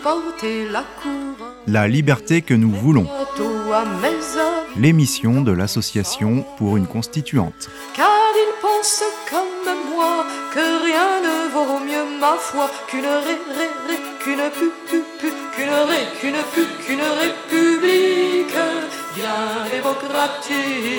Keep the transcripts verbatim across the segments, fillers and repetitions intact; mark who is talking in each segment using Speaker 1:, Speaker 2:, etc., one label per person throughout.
Speaker 1: porter la couronne.
Speaker 2: La liberté que nous voulons. L'émission de l'association pour une constituante.
Speaker 1: Car ils pensent comme moi que rien ne vaut mieux ma foi qu'une ré, ré, ré, qu'une pu, pu, pu, qu'une ré, qu'une pu, qu'une république bien démocratique.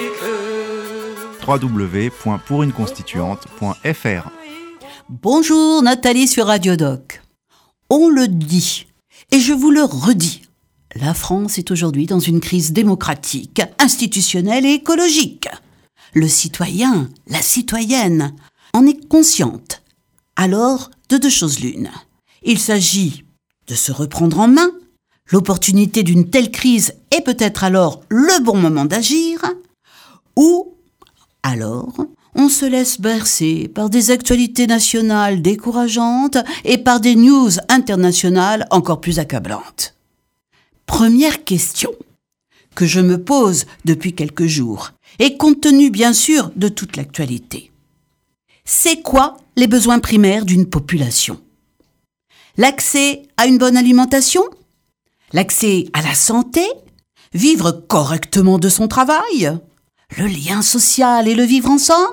Speaker 2: w w w point pour une constituante point f r.
Speaker 3: Bonjour, Nathalie sur Radio Doc. On le dit, et je vous le redis, la France est aujourd'hui dans une crise démocratique, institutionnelle et écologique. Le citoyen, la citoyenne, en est consciente. Alors, de deux choses l'une. Il s'agit de se reprendre en main. L'opportunité d'une telle crise est peut-être alors le bon moment d'agir. Ou, alors, on se laisse bercer par des actualités nationales décourageantes et par des news internationales encore plus accablantes. Première question que je me pose depuis quelques jours et compte tenu bien sûr de toute l'actualité. C'est quoi les besoins primaires d'une population ? L'accès à une bonne alimentation ? L'accès à la santé ? Vivre correctement de son travail ? Le lien social et le vivre ensemble ?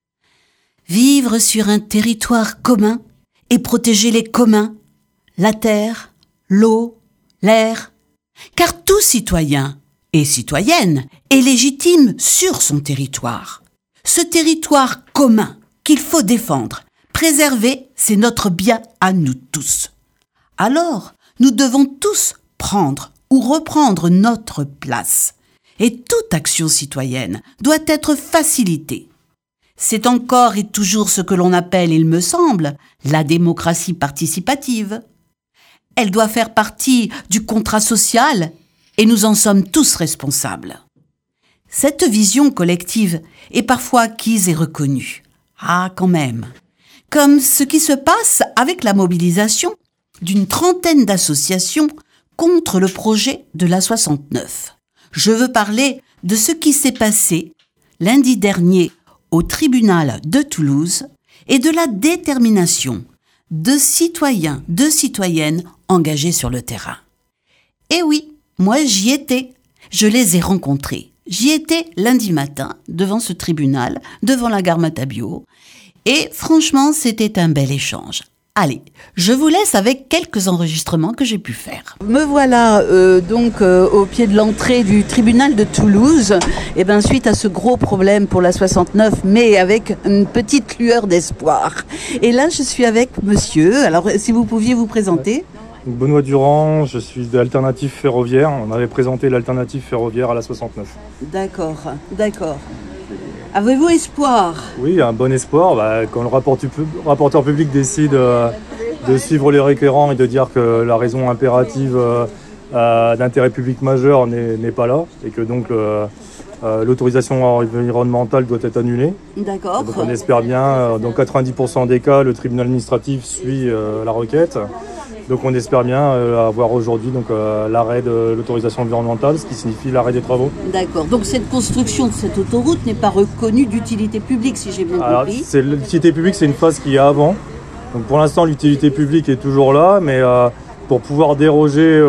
Speaker 3: Vivre sur un territoire commun et protéger les communs, la terre, l'eau, l'air. Car tout citoyen et citoyenne est légitime sur son territoire. Ce territoire commun qu'il faut défendre, préserver, c'est notre bien à nous tous. Alors, nous devons tous prendre ou reprendre notre place. Et toute action citoyenne doit être facilitée. C'est encore et toujours ce que l'on appelle, il me semble, la démocratie participative. Elle doit faire partie du contrat social et nous en sommes tous responsables. Cette vision collective est parfois acquise et reconnue. Ah, quand même. Comme ce qui se passe avec la mobilisation d'une trentaine d'associations contre le projet de l'A soixante-neuf. Je veux parler de ce qui s'est passé lundi dernier au tribunal de Toulouse et de la détermination de citoyens, de citoyennes engagés sur le terrain. Et oui, moi j'y étais, je les ai rencontrés. J'y étais lundi matin devant ce tribunal, devant la gare Matabio, et franchement c'était un bel échange. Allez, je vous laisse avec quelques enregistrements que j'ai pu faire. Me voilà euh, donc euh, au pied de l'entrée du tribunal de Toulouse, et ben suite à ce gros problème pour la soixante-neuf, mais avec une petite lueur d'espoir. Et là, je suis avec monsieur. Alors, si vous pouviez vous présenter.
Speaker 4: Benoît Durand, je suis de l'Alternative Ferroviaire. On avait présenté l'Alternative Ferroviaire à la soixante-neuf. D'accord,
Speaker 3: d'accord. Avez-vous espoir ?
Speaker 4: Oui, un bon espoir. Bah, quand le rapporteur public décide euh, de suivre les requérants et de dire que la raison impérative euh, euh, d'intérêt public majeur n'est, n'est pas là et que donc euh, euh, l'autorisation environnementale doit être annulée.
Speaker 3: D'accord.
Speaker 4: Donc on espère bien, euh, dans quatre-vingt-dix pour cent des cas, le tribunal administratif suit euh, la requête. Donc on espère bien euh, avoir aujourd'hui donc, euh, l'arrêt de l'autorisation environnementale, ce qui signifie l'arrêt des travaux.
Speaker 3: D'accord. Donc cette construction de cette autoroute n'est pas reconnue d'utilité publique, si j'ai bien
Speaker 4: Alors,
Speaker 3: compris.
Speaker 4: C'est, l'utilité publique, c'est une phase qui est avant. Donc pour l'instant, l'utilité publique est toujours là, mais euh, pour pouvoir déroger euh,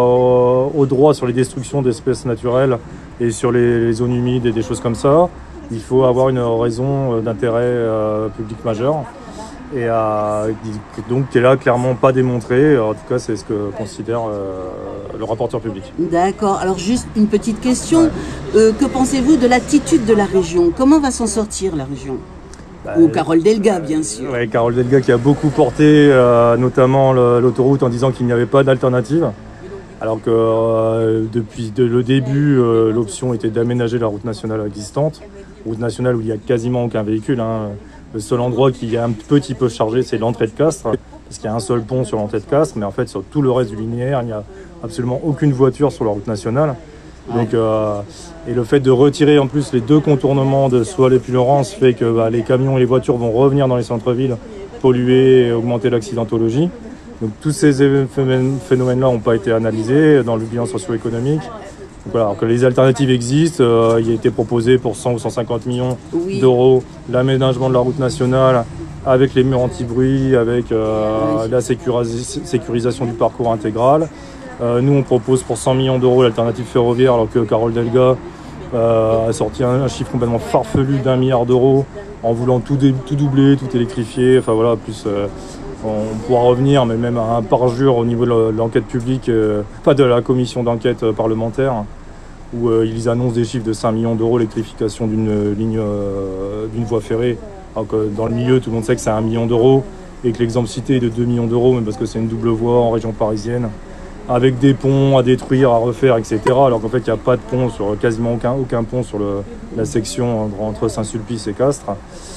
Speaker 4: aux droits sur les destructions d'espèces naturelles et sur les, les zones humides et des choses comme ça, il faut avoir une raison d'intérêt euh, public majeur. Et euh, donc qui est là clairement pas démontré, en tout cas c'est ce que considère euh, le rapporteur public.
Speaker 3: D'accord, alors juste une petite question, ouais. euh, que pensez-vous de l'attitude de la région ? Comment va s'en sortir la région ? bah, Ou Carole Delga bien sûr.
Speaker 4: Oui, Carole Delga qui a beaucoup porté euh, notamment le, l'autoroute en disant qu'il n'y avait pas d'alternative, alors que euh, depuis de, le début euh, l'option était d'aménager la route nationale existante, route nationale où il n'y a quasiment aucun véhicule, hein. Le seul endroit qui est un petit peu chargé, c'est l'entrée de Castres, parce qu'il y a un seul pont sur l'entrée de Castres, mais en fait, sur tout le reste du linéaire, il n'y a absolument aucune voiture sur la route nationale. Ouais. Donc, euh, et le fait de retirer en plus les deux contournements de Soal-et-Puylaurens fait que bah, les camions et les voitures vont revenir dans les centres-villes, polluer et augmenter l'accidentologie. Donc tous ces phénomènes-là n'ont pas été analysés dans le bilan socio-économique. Donc, voilà, alors que les alternatives existent, euh, il a été proposé pour cent ou cent cinquante millions oui. d'euros l'aménagement de la route nationale avec les murs anti-bruit, avec euh, la sécuris- sécurisation du parcours intégral. Euh, nous, on propose pour cent millions d'euros l'alternative ferroviaire, alors que Carole Delga euh, a sorti un, un chiffre complètement farfelu d'un milliard d'euros en voulant tout, dé- tout doubler, tout électrifier. Enfin voilà, plus euh, on pourra revenir, mais même à un parjure au niveau de l'enquête publique, euh, pas de la commission d'enquête parlementaire, où euh, ils annoncent des chiffres de cinq millions d'euros l'électrification d'une ligne, euh, d'une voie ferrée. Alors que dans le milieu, tout le monde sait que c'est un million d'euros et que l'exemple cité est de deux millions d'euros, mais parce que c'est une double voie en région parisienne, avec des ponts à détruire, à refaire, et cetera. Alors qu'en fait, il n'y a pas de pont, sur, quasiment aucun, aucun pont sur le, la section entre Saint-Sulpice et Castres.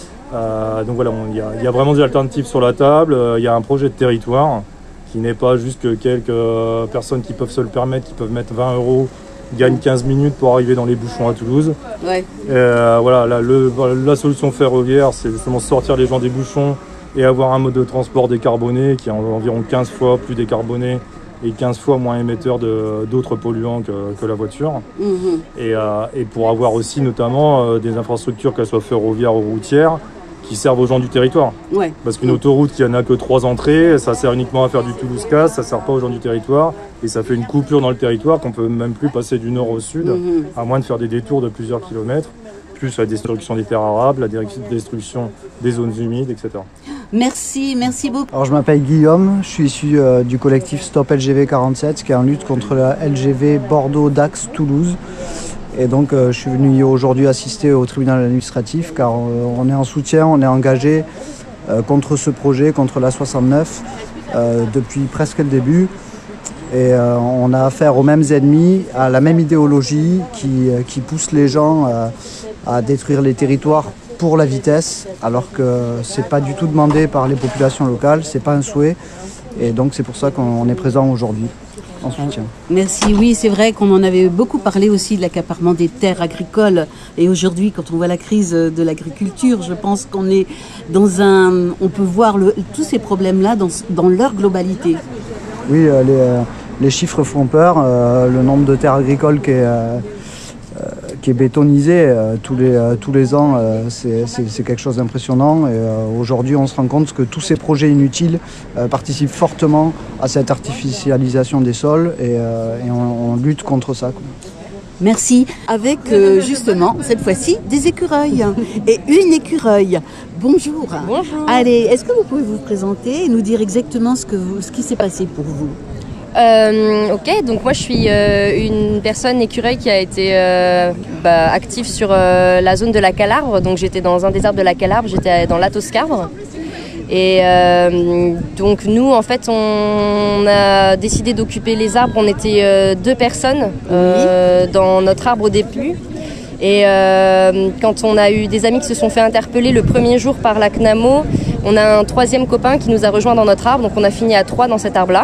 Speaker 4: Euh, donc voilà, il y, y a vraiment des alternatives sur la table. Il y a un projet de territoire qui n'est pas juste que quelques personnes qui peuvent se le permettre, qui peuvent mettre vingt euros, gagnent quinze minutes pour arriver dans les bouchons à Toulouse.
Speaker 3: Ouais.
Speaker 4: Euh, voilà, la, le, la solution ferroviaire, c'est justement sortir les gens des bouchons et avoir un mode de transport décarboné qui est environ quinze fois plus décarboné et quinze fois moins émetteur de, d'autres polluants que, que la voiture. Mmh. Et, euh, et pour avoir aussi notamment euh, des infrastructures, qu'elles soient ferroviaires ou routières, qui servent aux gens du territoire. Ouais. Parce qu'une autoroute qui n'a que trois entrées, ça sert uniquement à faire du Toulouse-Castres, ça ne sert pas aux gens du territoire, et ça fait une coupure dans le territoire qu'on ne peut même plus passer du nord au sud, mmh. à moins de faire des détours de plusieurs kilomètres, plus la destruction des terres arables, la destruction des zones humides, et cetera.
Speaker 3: Merci, merci beaucoup.
Speaker 5: Alors je m'appelle Guillaume, je suis issu euh, du collectif Stop L G V quarante-sept, qui est en lutte contre la L G V Bordeaux-Dax-Toulouse. Et donc euh, je suis venu aujourd'hui assister au tribunal administratif car euh, on est en soutien, on est engagé euh, contre ce projet, contre l'A soixante-neuf euh, depuis presque le début. Et euh, on a affaire aux mêmes ennemis, à la même idéologie qui, euh, qui pousse les gens euh, à détruire les territoires pour la vitesse, alors que c'est pas du tout demandé par les populations locales, c'est pas un souhait. Et donc c'est pour ça qu'on est présent aujourd'hui. En soutien.
Speaker 3: Merci, oui, c'est vrai qu'on en avait beaucoup parlé aussi de l'accaparement des terres agricoles. Et aujourd'hui, quand on voit la crise de l'agriculture, je pense qu'on est dans un... On peut voir le, tous ces problèmes-là dans, dans leur globalité.
Speaker 5: Oui, euh, les, euh, les chiffres font peur. Euh, le nombre de terres agricoles qui est, euh, euh, qui est bétonisé euh, tous, les, euh, tous les ans, euh, c'est, c'est, c'est quelque chose d'impressionnant. Et euh, aujourd'hui, on se rend compte que tous ces projets inutiles euh, participent fortement à cette artificialisation des sols et, euh, et on, on lutte contre ça, quoi.
Speaker 3: Merci. Avec euh, justement, cette fois-ci, des écureuils. Et une écureuil. Bonjour.
Speaker 6: Bonjour.
Speaker 3: Allez, est-ce que vous pouvez vous présenter et nous dire exactement ce, que vous, ce qui s'est passé pour vous ?
Speaker 6: Euh, ok, donc moi je suis euh, une personne écureuil qui a été euh, bah, active sur euh, la zone de la Calarbre. Donc j'étais dans un des arbres de la Calarbre, j'étais dans l'Atoscarbre. Et euh, donc nous en fait on a décidé d'occuper les arbres, on était euh, deux personnes euh, oui. dans notre arbre au début. Et euh, quand on a eu des amis qui se sont fait interpeller le premier jour par la C N A M O, on a un troisième copain qui nous a rejoint dans notre arbre, donc on a fini à trois dans cet arbre-là.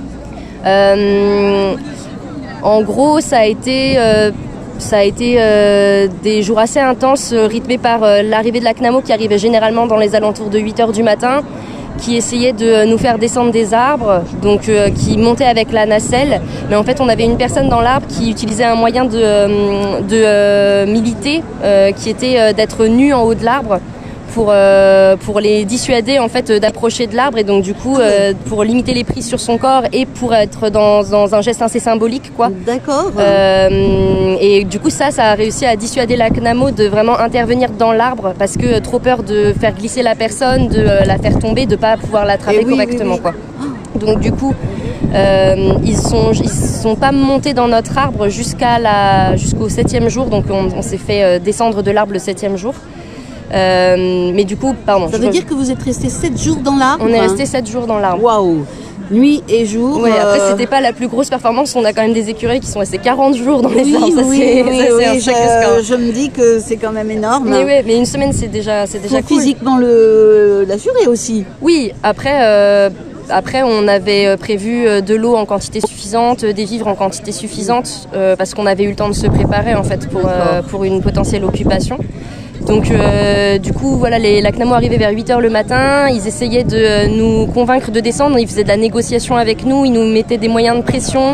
Speaker 6: Euh, en gros, ça a été, euh, ça a été euh, des jours assez intenses, rythmés par euh, l'arrivée de la C N A M O qui arrivait généralement dans les alentours de huit heures du matin, qui essayait de nous faire descendre des arbres, donc euh, qui montait avec la nacelle. Mais en fait, on avait une personne dans l'arbre qui utilisait un moyen de, euh, de euh, militer, euh, qui était euh, d'être nu en haut de l'arbre. Pour, euh, pour les dissuader en fait d'approcher de l'arbre et donc du coup euh, pour limiter les prises sur son corps et pour être dans, dans un geste assez symbolique quoi.
Speaker 3: D'accord.
Speaker 6: Euh, et du coup ça ça a réussi à dissuader la C N A M O de vraiment intervenir dans l'arbre parce que trop peur de faire glisser la personne, de euh, la faire tomber, de pas pouvoir l'attraper oui, correctement oui, oui. quoi. Donc du coup euh, ils sont ils sont pas montés dans notre arbre jusqu'à la jusqu'au septième jour, donc on, on s'est fait euh, descendre de l'arbre le septième jour. Euh, mais du coup, pardon.
Speaker 3: Ça veut dire que vous êtes resté sept jours dans l'arbre ?
Speaker 6: On est resté sept jours dans l'arbre.
Speaker 3: Waouh ! Nuit et jour.
Speaker 6: Oui, après euh... c'était pas la plus grosse performance. On a quand même des écureuils qui sont restés quarante jours dans les
Speaker 3: oui,
Speaker 6: arbres. Ça,
Speaker 3: oui,
Speaker 6: c'est,
Speaker 3: oui,
Speaker 6: ça,
Speaker 3: oui,
Speaker 6: c'est
Speaker 3: oui je, je me dis que c'est quand même énorme.
Speaker 6: Mais oui, mais une semaine c'est déjà, c'est déjà
Speaker 3: Faut
Speaker 6: cool.
Speaker 3: Physiquement le l'assurer aussi.
Speaker 6: Oui, après. Euh... Après, on avait prévu de l'eau en quantité suffisante, des vivres en quantité suffisante, euh, parce qu'on avait eu le temps de se préparer en fait pour, euh, pour une potentielle occupation. Donc euh, du coup, voilà, les, la C N A M O arrivait vers huit heures le matin, ils essayaient de nous convaincre de descendre, ils faisaient de la négociation avec nous, ils nous mettaient des moyens de pression,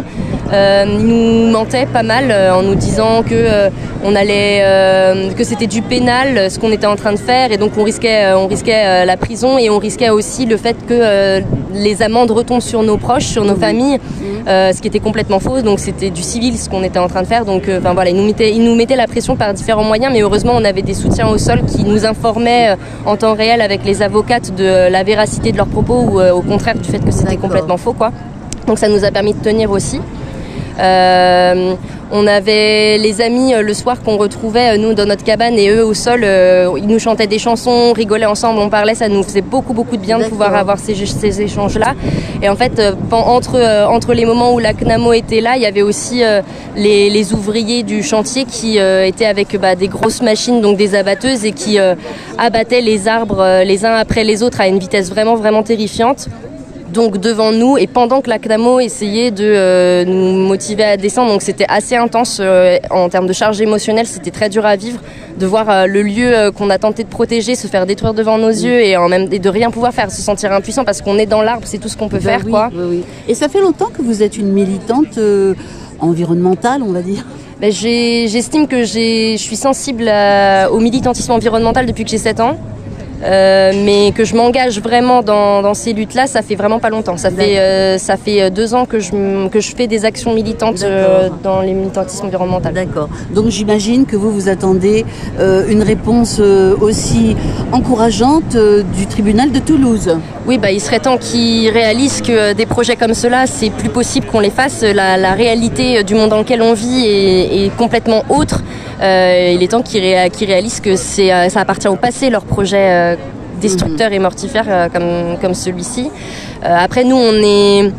Speaker 6: Euh, ils nous mentaient pas mal euh, en nous disant que euh, on allait, euh, que c'était du pénal ce qu'on était en train de faire et donc on risquait, euh, on risquait euh, la prison et on risquait aussi le fait que euh, les amendes retombent sur nos proches, sur nos familles, euh, ce qui était complètement faux. Donc c'était du civil ce qu'on était en train de faire. Donc enfin euh, voilà, ils nous mettaient, ils nous mettaient la pression par différents moyens, mais heureusement on avait des soutiens au sol qui nous informaient euh, en temps réel avec les avocates de euh, la véracité de leurs propos ou euh, au contraire du fait que c'était D'accord. complètement faux quoi. Donc ça nous a permis de tenir aussi. Euh, on avait les amis euh, le soir qu'on retrouvait euh, nous dans notre cabane et eux au sol, euh, ils nous chantaient des chansons, on rigolait ensemble, on parlait, ça nous faisait beaucoup beaucoup de bien D'accord. de pouvoir avoir ces, ces échanges là. Et en fait euh, entre, euh, entre les moments où la C N A M O était là, il y avait aussi euh, les, les ouvriers du chantier qui euh, étaient avec bah, des grosses machines, donc des abatteuses et qui euh, abattaient les arbres euh, les uns après les autres à une vitesse vraiment vraiment terrifiante. Donc devant nous et pendant que la C N A M O essayait de euh, nous motiver à descendre, donc c'était assez intense euh, en termes de charge émotionnelle, c'était très dur à vivre de voir euh, le lieu euh, qu'on a tenté de protéger se faire détruire devant nos yeux et, en même, et de rien pouvoir faire, se sentir impuissant parce qu'on est dans l'arbre, c'est tout ce qu'on peut ben faire
Speaker 3: oui,
Speaker 6: quoi.
Speaker 3: Oui, oui. Et ça fait longtemps que vous êtes une militante euh, environnementale, on va dire.
Speaker 6: Ben j'ai, j'estime que j'ai, je suis sensible à, au militantisme environnemental depuis que j'ai sept ans. Euh, mais que je m'engage vraiment dans, dans ces luttes-là, ça fait vraiment pas longtemps. Ça fait, euh, ça fait deux ans que je, que je fais des actions militantes euh, dans les militantismes environnementaux.
Speaker 3: D'accord. Donc j'imagine que vous vous attendez euh, une réponse euh, aussi encourageante euh, du tribunal de Toulouse.
Speaker 6: Oui, bah, il serait temps qu'ils réalisent que des projets comme ceux-là, c'est plus possible qu'on les fasse. La, la réalité du monde dans lequel on vit est, est complètement autre. Euh, il est temps qu'ils, ré, qu'ils réalisent que c'est, ça appartient au passé, leurs projets euh, destructeurs mmh. et mortifères euh, comme, comme celui-ci. Euh, après, nous, on est,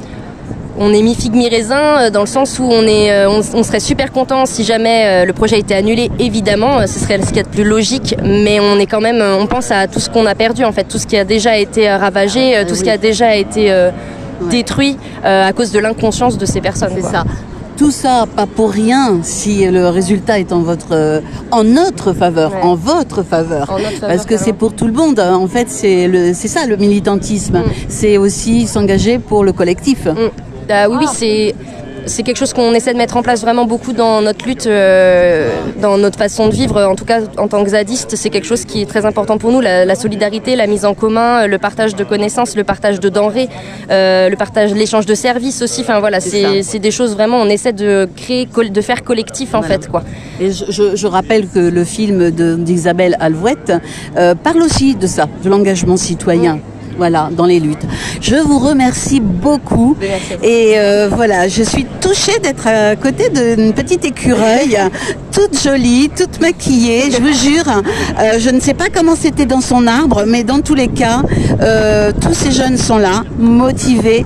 Speaker 6: on est mi-figue, mi-raisin, dans le sens où on, est, on, on serait super content si jamais le projet était annulé, évidemment, ce serait ce qu'il y a de plus logique, mais on est quand même, on pense à tout ce qu'on a perdu, en fait, tout ce qui a déjà été ravagé, ah, tout oui. ce qui a déjà été euh, ouais. détruit euh, à cause de l'inconscience de ces personnes.
Speaker 3: C'est
Speaker 6: quoi.
Speaker 3: ça. Tout ça, pas pour rien, si le résultat est en votre, euh, en notre faveur, ouais. en votre faveur, en notre faveur parce que c'est pour tout le monde. Hein. En fait, c'est le, c'est ça le militantisme. Mm. C'est aussi s'engager pour le collectif. Mm.
Speaker 6: Euh, oui, oui, c'est. C'est quelque chose qu'on essaie de mettre en place vraiment beaucoup dans notre lutte, euh, dans notre façon de vivre. En tout cas, en tant que zadiste, c'est quelque chose qui est très important pour nous. La, la solidarité, la mise en commun, le partage de connaissances, le partage de denrées, euh, le partage, l'échange de services aussi. Enfin voilà, c'est, c'est, c'est des choses vraiment. On essaie de créer, de faire collectif en voilà. fait, quoi.
Speaker 3: Et je, je, je rappelle que le film de, d'Isabelle Alouette euh, parle aussi de ça, de l'engagement citoyen. Mmh. Voilà, dans les luttes. Je vous remercie beaucoup. Et euh, voilà, je suis touchée d'être à côté d'une petite écureuil, toute jolie, toute maquillée. Je vous jure, euh, je ne sais pas comment c'était dans son arbre, mais dans tous les cas, euh, tous ces jeunes sont là, motivés.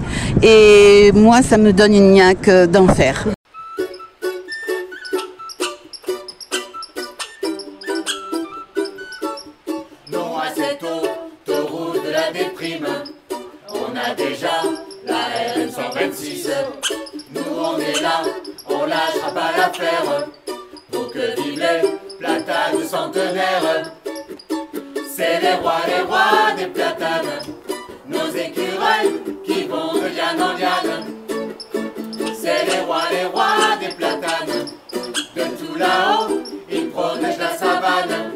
Speaker 3: Et moi, ça me donne une niaque d'enfer.
Speaker 7: On a déjà la R N cent vingt-six. Nous on est là, on lâchera pas l'affaire. Pour que vivent les platanes centenaires. C'est les rois, les rois des platanes. Nos écureuils qui vont de liane en liane. C'est les rois, les rois des platanes. De tout là-haut, ils protègent la savane.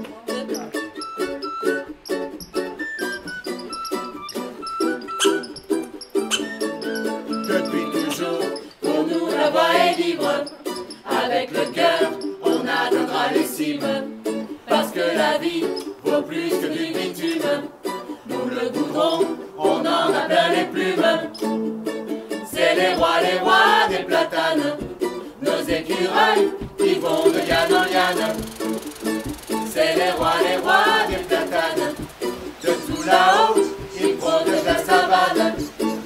Speaker 7: Avec le cœur, on atteindra les cimes. Parce que la vie vaut plus que du bitume. Nous le goudron, on en a plein les plumes. C'est les rois, les rois des platanes. Nos écureuils qui vont de liane en liane. C'est les rois, les rois des platanes. De tout là-haut, ils protègent la savane.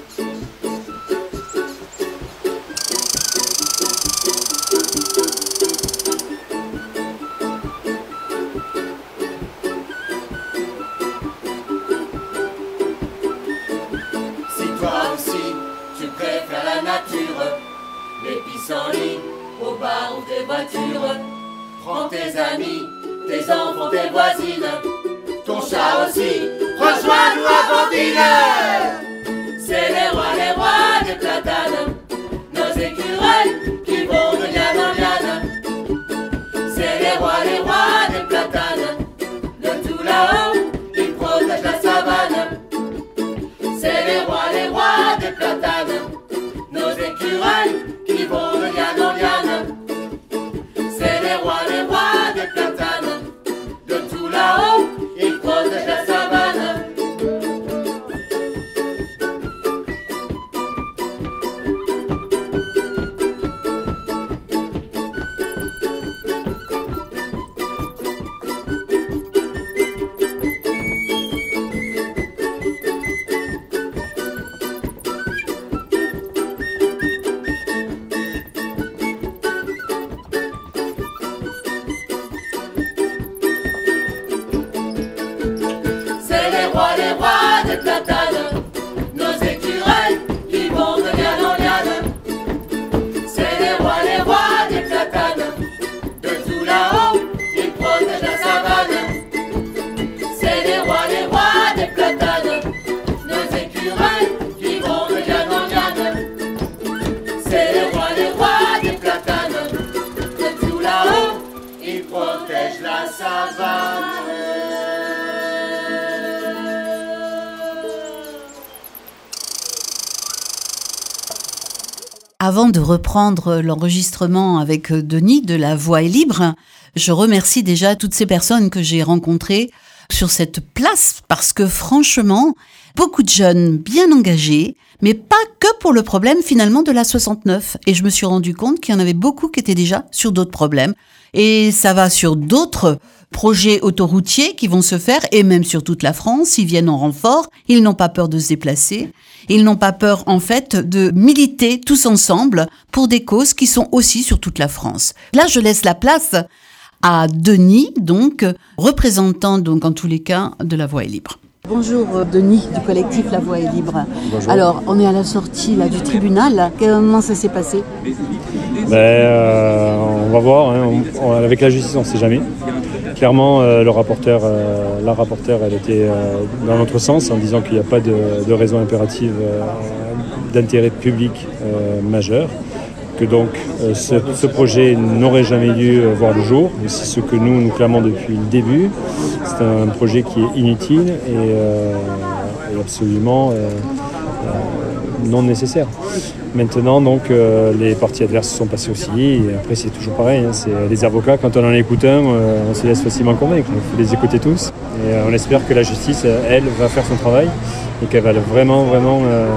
Speaker 7: Les pissenlits au bar ou tes voitures. Prends tes amis, tes enfants, tes voisines. Ton chat aussi, rejoins-nous à Bandine. C'est les rois, les rois des platanes. Nos écureuils naturels qui vont de liane en liane. C'est les rois, les rois des platanes. De tout là-haut, ils protègent la savane.
Speaker 3: Avant de reprendre l'enregistrement avec Denis de La Voix est libre, je remercie déjà toutes ces personnes que j'ai rencontrées sur cette place parce que franchement, beaucoup de jeunes bien engagés, mais pas que pour le problème finalement de la soixante-neuf. Et je me suis rendu compte qu'il y en avait beaucoup qui étaient déjà sur d'autres problèmes. Et ça va sur d'autres projets autoroutiers qui vont se faire, et même sur toute la France. Ils viennent en renfort, ils n'ont pas peur de se déplacer. Ils n'ont pas peur, en fait, de militer tous ensemble pour des causes qui sont aussi sur toute la France. Là, je laisse la place à Denis, donc, représentant, donc, en tous les cas, de La Voix est libre. Bonjour Denis du collectif La Voix est libre.
Speaker 8: Bonjour.
Speaker 3: Alors, on est à la sortie là, du tribunal. Comment ça s'est passé ?
Speaker 8: Ben, euh, on va voir, hein. on, on, avec la justice on ne sait jamais. Clairement, euh, le rapporteur, euh, la rapporteure, elle était euh, dans notre sens en disant qu'il n'y a pas de, de raison impérative euh, d'intérêt public euh, majeur, que donc euh, ce, ce projet n'aurait jamais dû euh, voir le jour. C'est ce que nous, nous clamons depuis le début. C'est un projet qui est inutile et, euh, et absolument euh, euh, non nécessaire. Maintenant, donc, euh, les parties adverses se sont passées aussi, et après c'est toujours pareil, hein, c'est les avocats, quand on en écoute un, euh, on se laisse facilement convaincre, il faut les écouter tous, et euh, on espère que la justice, elle, va faire son travail, et qu'elle va vraiment, vraiment euh,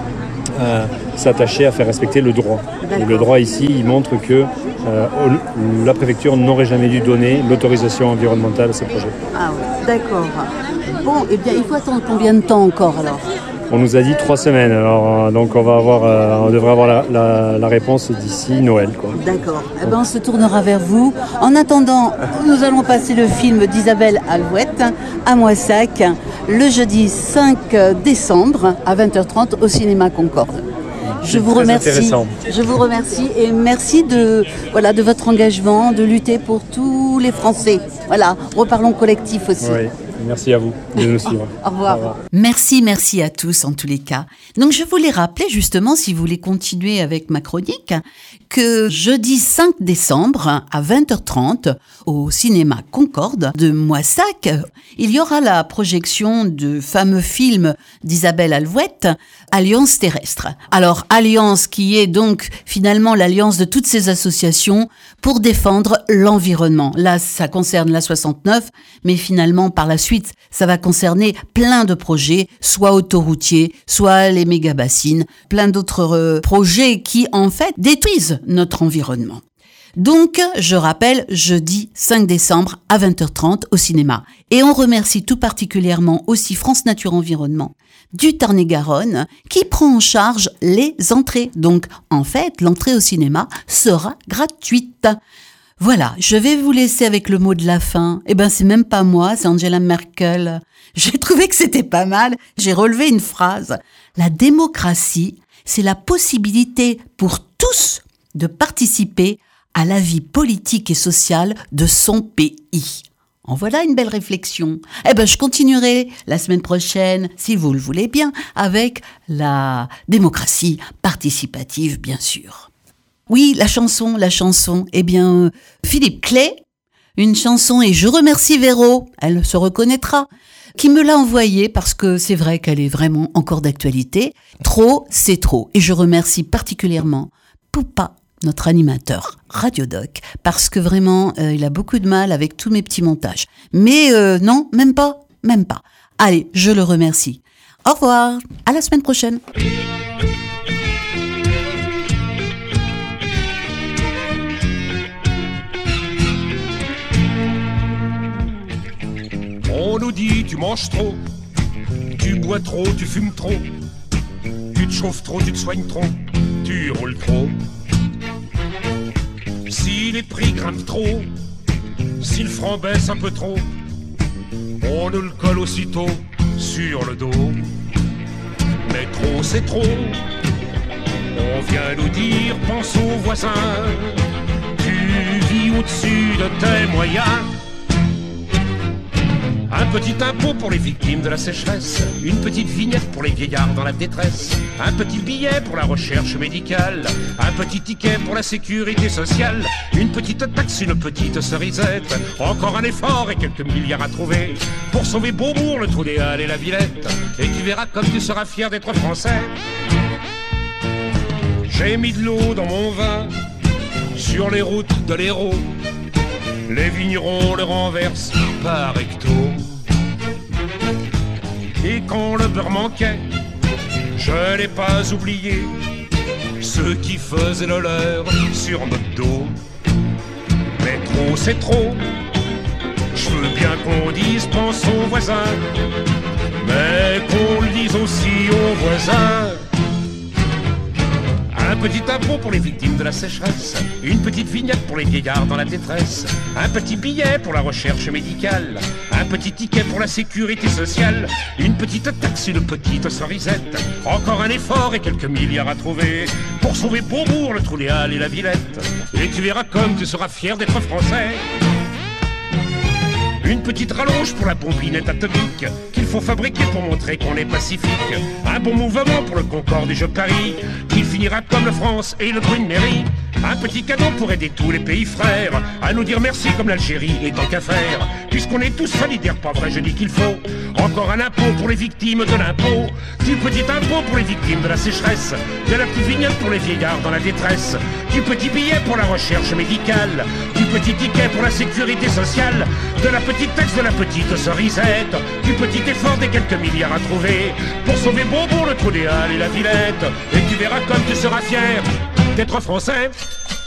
Speaker 8: euh, s'attacher à faire respecter le droit. Et le droit ici, il montre que euh, la préfecture n'aurait jamais dû donner l'autorisation environnementale à ce projet.
Speaker 3: Ah oui, d'accord. Bon, eh bien, il faut attendre combien de temps encore alors ?
Speaker 8: On nous a dit trois semaines, alors euh, donc on va avoir, euh, on devrait avoir la, la, la réponse d'ici Noël, quoi.
Speaker 3: D'accord. Eh ben, on se tournera vers vous. En attendant, nous allons passer le film d'Isabelle Alouette à Moissac le jeudi cinq décembre à vingt heures trente au cinéma Concorde. Je vous remercie. Je vous remercie et merci de voilà de votre engagement de lutter pour tous les Français. Voilà, reparlons collectif aussi.
Speaker 8: Oui. Merci à vous de nous suivre.
Speaker 3: Au revoir. Au revoir. Merci, merci à tous en tous les cas. Donc je voulais rappeler justement, si vous voulez continuer avec ma chronique, que jeudi cinq décembre à vingt heures trente au cinéma Concorde de Moissac, il y aura la projection du fameux film d'Isabelle Alouette, Alliance terrestre. Alors Alliance qui est donc finalement l'alliance de toutes ces associations pour défendre l'environnement. Là, ça concerne la soixante-neuf, mais finalement par la suite, ça va concerner plein de projets, soit autoroutiers, soit les méga-bassines, plein d'autres euh, projets qui en fait détruisent notre environnement. Donc, je rappelle, jeudi cinq décembre à vingt heures trente au cinéma. Et on remercie tout particulièrement aussi France Nature Environnement du Tarn-et-Garonne qui prend en charge les entrées. Donc, en fait, l'entrée au cinéma sera gratuite. Voilà, je vais vous laisser avec le mot de la fin. Eh ben, c'est même pas moi, c'est Angela Merkel. J'ai trouvé que c'était pas mal. J'ai relevé une phrase. La démocratie, c'est la possibilité pour tous de participer à la vie politique et sociale de son pays. En voilà une belle réflexion. Eh ben, je continuerai la semaine prochaine, si vous le voulez bien, avec la démocratie participative, bien sûr. Oui, la chanson, la chanson. Eh bien, Philippe Clay, une chanson, et je remercie Véro, elle se reconnaîtra, qui me l'a envoyée parce que c'est vrai qu'elle est vraiment encore d'actualité. Trop, c'est trop. Et je remercie particulièrement Poupa, notre animateur Radiodoc, parce que vraiment, euh, il a beaucoup de mal avec tous mes petits montages. Mais euh, non, même pas, même pas. Allez, je le remercie. Au revoir, à la semaine prochaine.
Speaker 9: On nous dit tu manges trop, tu bois trop, tu fumes trop, tu te chauffes trop, tu te soignes trop, tu roules trop. Si les prix grimpent trop, si le franc baisse un peu trop, on nous le colle aussitôt sur le dos. Mais trop c'est trop, on vient nous dire pense aux voisins, tu vis au-dessus de tes moyens. Un petit impôt pour les victimes de la sécheresse, une petite vignette pour les vieillards dans la détresse, un petit billet pour la recherche médicale, un petit ticket pour la sécurité sociale, une petite taxe, une petite cerisette, encore un effort et quelques milliards à trouver pour sauver Beaubourg, le Trou des Halles et la Villette. Et tu verras comme tu seras fier d'être français. J'ai mis de l'eau dans mon vin sur les routes de l'Hérault. Les vignerons le renversent par recto. Et quand le beurre manquait, je n'ai pas oublié ceux qui faisaient le leur sur notre dos. Mais trop c'est trop, je veux bien qu'on dise pense aux voisins, mais qu'on le dise aussi aux voisins. Un petit impôt pour les victimes de la sécheresse, une petite vignette pour les vieillards dans la détresse, un petit billet pour la recherche médicale, un petit ticket pour la sécurité sociale, une petite taxe, une petite cerisette, encore un effort et quelques milliards à trouver pour sauver Beaubourg, le Trou des Halles et la Villette. Et tu verras comme tu seras fier d'être français. Une petite rallonge pour la pompinette atomique qu'il faut fabriquer pour montrer qu'on est pacifique. Un bon mouvement pour le Concorde et je parie qu'il finira comme la France et le Queen Mary. Un petit cadeau pour aider tous les pays frères à nous dire merci comme l'Algérie et tant qu'à faire. Puisqu'on est tous solidaires, pas vrai, je dis qu'il faut encore un impôt pour les victimes de l'impôt, du petit impôt pour les victimes de la sécheresse, de la petite vignette pour les vieillards dans la détresse, du petit billet pour la recherche médicale, du petit ticket pour la sécurité sociale, de la petite taxe, de la petite cerisette, du petit effort des quelques milliards à trouver pour sauver Beaubourg, le Trou des Halles et la Villette. Et tu verras comme tu seras fier d'être français.